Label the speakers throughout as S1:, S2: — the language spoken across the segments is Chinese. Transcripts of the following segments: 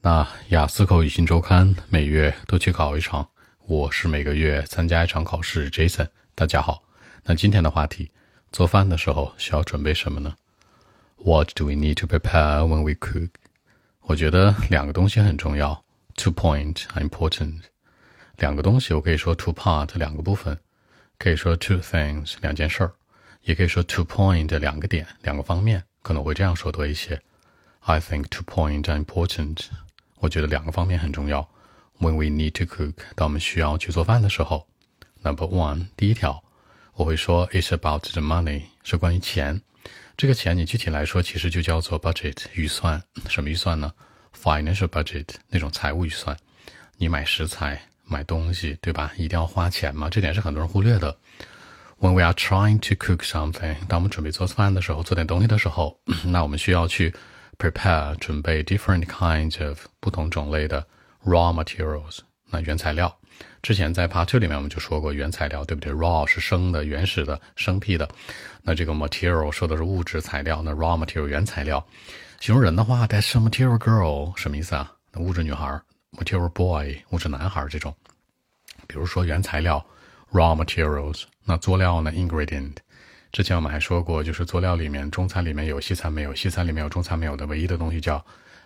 S1: 那雅思口语新周刊每月都去考一场，我是每个月参加一场考试 Jason。 大家好，那今天的话题，做饭的时候需要准备什么呢？ What do we need to prepare when we cook？ 我觉得两个东西很重要， two point are important。 两个东西我可以说 two part 两个部分，可以说 two things 两件事儿，也可以说 two point 两个点两个方面，可能会这样说多一些。I think two points are important。 我觉得两个方面很重要。 When we need to cook， 当我们需要去做饭的时候。 Number one， 第一条我会说 It's about the money， 是关于钱。这个钱你具体来说其实就叫做 budget， 预算。什么预算呢？ Financial budget， 那种财务预算。你买食材买东西对吧，一定要花钱嘛，这点是很多人忽略的。When we are trying to cook something， 当我们准备做饭的时候，做点东西的时候，那我们需要去prepare 准备 different kinds of 不同种类的 raw materials， 那原材料。之前在 Part 2里面我们就说过原材料对不对， raw 是生的原始的生僻的，那这个 material 说的是物质材料，那 raw material 原材料。形容人的话 that's a material girl 什么意思啊？那物质女孩 material boy 物质男孩这种。比如说原材料 raw materials， 那佐料呢 ingredient。之前我们还说过，就是佐料里面中餐里面有西餐没有，西餐里面有中餐没有的唯一的东西叫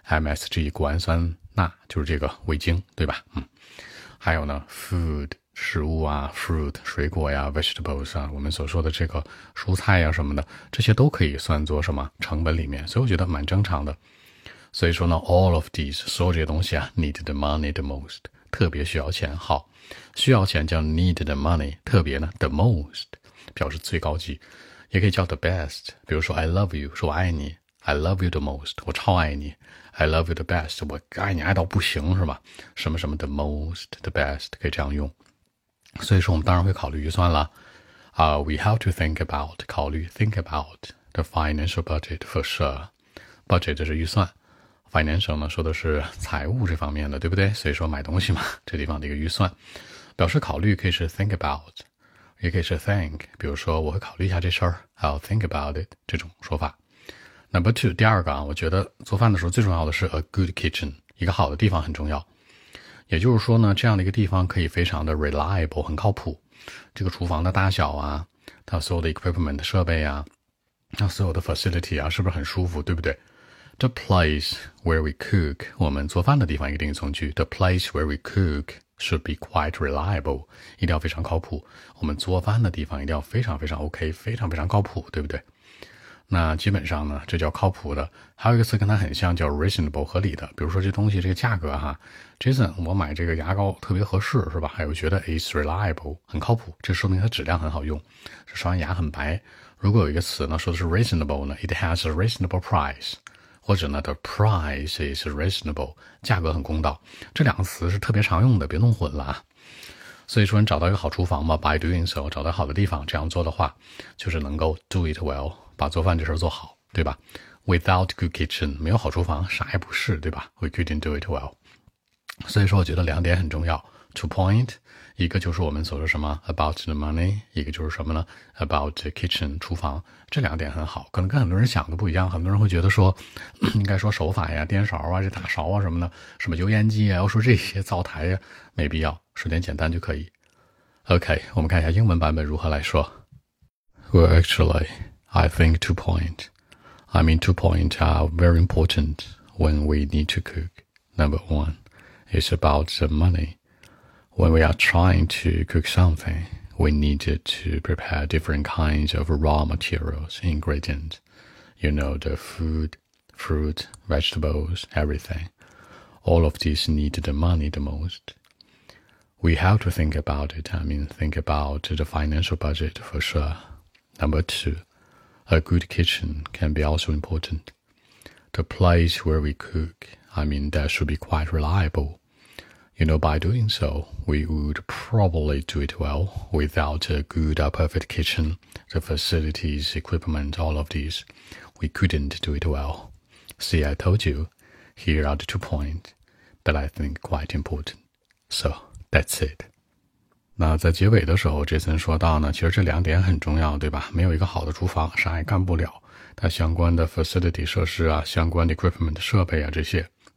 S1: MSG 谷氨酸钠，就是这个味精对吧。还有呢 food 食物啊， fruit 水果呀， vegetables 啊，我们所说的这个蔬菜呀什么的，这些都可以算作什么成本里面，所以我觉得蛮正常的。所以说呢 all of these 所有这些东西啊 need the money the most， 特别需要钱。好，需要钱叫 need the money， 特别呢 the most表示最高级，也可以叫 the best。 比如说 I love you 说我爱你， I love you the most 我超爱你， I love you the best 我爱你爱到不行是吧，什么什么 the most the best 可以这样用。所以说我们当然会考虑预算了。We have to think about 考虑 think about the financial budget for sure。 budget 是预算， financial 呢说的是财务这方面的对不对，所以说买东西嘛，这地方的一个预算。表示考虑可以是 think about，也可以是 think， 比如说我会考虑一下这事儿 I'll think about it 这种说法。Number 2， 第二个我觉得做饭的时候最重要的是 a good kitchen， 一个好的地方很重要。也就是说呢，这样的一个地方可以非常的 reliable 很靠谱，这个厨房的大小啊，它所有的 equipment 设备啊，它所有的 facility 啊，是不是很舒服对不对。The place where we cook， 我们做饭的地方一个定语从句， The place where we cook should be quite reliable， 一定要非常靠谱。我们做饭的地方一定要非常非常 OK， 非常非常靠谱对不对。那基本上呢这叫靠谱的。还有一个词跟它很像叫 reasonable 合理的，比如说这东西这个价格Jason 我买这个牙膏特别合适是吧，还有觉得 is reliable 很靠谱，这说明它质量很好用，是刷完牙很白。如果有一个词呢说的是 reasonable 呢 it has a reasonable price， 或者呢 the price is reasonable 价格很公道，这两个词是特别常用的，别弄混了所以说你找到一个好厨房嘛 by doing so 找到好的地方，这样做的话就是能够 do it well， 把做饭这事做好对吧。 Without good kitchen 没有好厨房啥也不是对吧， We couldn't do it well。 所以说我觉得两点很重要， 2 point， 一个就是我们所说什么 about the money， 一个就是什么呢 about the kitchen 厨房，这两点很好。可能跟很多人想的不一样，很多人会觉得说应该说手法呀，颠勺啊，这大勺啊什么的，什么油烟机啊，要说这些灶台呀，没必要，说点简单就可以。 OK， 我们看一下英文版本如何来说。 Well actually I think 2 point are very important when we need to cook. Number 1 is about the money. When we are trying to cook something, we need to prepare different kinds of raw materials, ingredients. You know, the food, fruit, vegetables, everything. All of these need the money the most. We have to think about it. Think about the financial budget for sure. Number 2, a good kitchen can be also important. The place where we cook, that should be quite reliable. By doing so, we would probably do it well. Without a good or perfect kitchen, the facilities, equipment, all of these, we couldn't do it well. See, I told you, here are the 2 points that I think quite important. So, that's it. 那在结尾的时候 Jason 说到呢，其实这两点很重要对吧，没有一个好的厨房啥也干不了，它相关的 facility 设施啊，相关的 equipment 设备啊，这些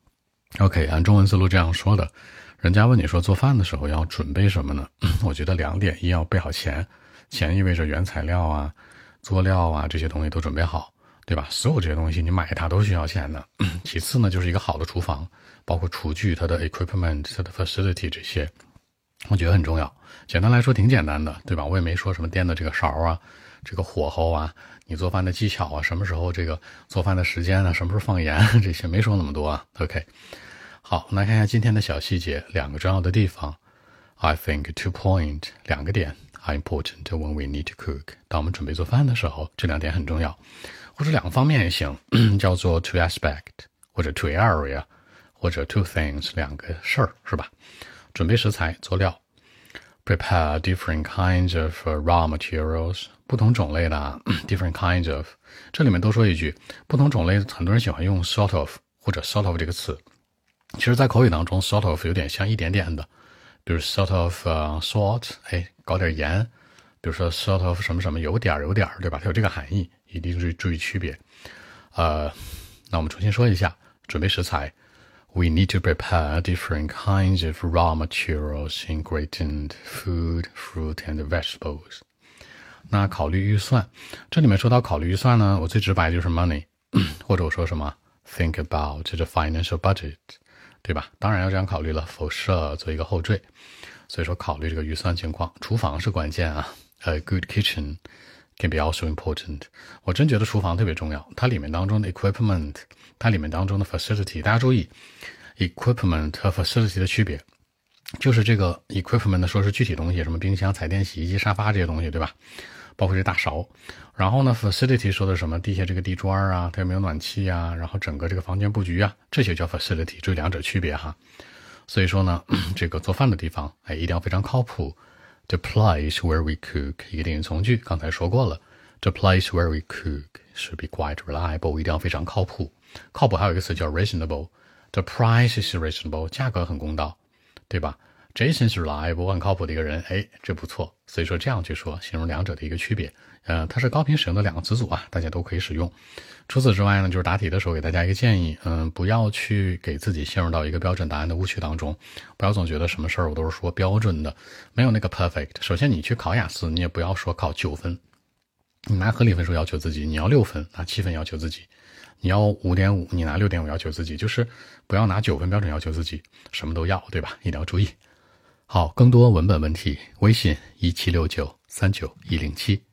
S1: OK， 按中文思路这样说的，人家问你说做饭的时候要准备什么呢？我觉得2点，一要备好钱，钱意味着原材料啊、佐料啊这些东西都准备好，对吧？所有这些东西你买它都需要钱的。其次呢，就是一个好的厨房，包括厨具、它的 equipment、它的 facility 这些，我觉得很重要。简单来说挺简单的，对吧？我也没说什么颠的这个勺啊，这个火候啊，你做饭的技巧啊，什么时候这个做饭的时间啊，什么时候放盐这些没说那么多啊。OK， 好，来看一下今天的小细节，2个重要的地方。I think 2 point 2个点 are important when we need to cook。当我们准备做饭的时候，这2点很重要，或者2个方面也行，叫做 two aspect 或者 two area 或者 two things 2个事儿，是吧？准备食材、佐料。Prepare different kinds of raw materials， 不同种类的different kinds of， 这里面多说一句，不同种类很多人喜欢用 sort of 或者 sort of 这个词，其实在口语当中 sort of 有点像一点点的，比如 sort of salt， 搞点盐，比如说 sort of 什么什么有点，对吧？它有这个含义，一定注意区别。那我们重新说一下，准备食材。We need to prepare different kinds of raw materials, ingredient, food, fruit, and vegetables. 那考虑预算，这里面说到考虑预算呢，我最直白就是 money， 或者我说什么 think about the financial budget， 对吧？当然要这样考虑了 for sure 做一个后缀，所以说考虑这个预算情况，厨房是关键啊。A good kitchen can be also important。 我真觉得厨房特别重要，它里面当中的 equipment， 它里面当中的 facility， 大家注意 equipment 和 facility 的区别，就是这个 equipment 说是具体东西，什么冰箱、彩电、洗衣机、沙发这些东西，对吧？包括这大勺。然后呢 facility 说的什么地下这个地砖啊，它有没有暖气啊，然后整个这个房间布局啊，这些叫 facility， 注意2者区别哈。所以说呢，这个做饭的地方一定要非常靠谱。The place where we cook 一个定语从句，刚才说过了。The place where we cook should be quite reliable， 一定要非常靠谱。靠谱还有一个词叫 reasonable。The price is reasonable， 价格很公道，对吧？ Jason is reliable， 很靠谱的一个人，这不错。所以说这样去说，形容2者的一个区别。它是高频使用的2个词组啊，大家都可以使用。除此之外呢，就是答题的时候给大家一个建议，不要去给自己陷入到一个标准答案的误区当中，不要总觉得什么事儿我都是说标准的，没有那个 perfect。首先你去考雅思，你也不要说考9分，你拿合理分数要求自己，你要6分，拿7分要求自己，你要 5.5， 你拿 6.5 要求自己，就是不要拿9分标准要求自己，什么都要，对吧？一定要注意。好，更多文本问题，微信1769391107。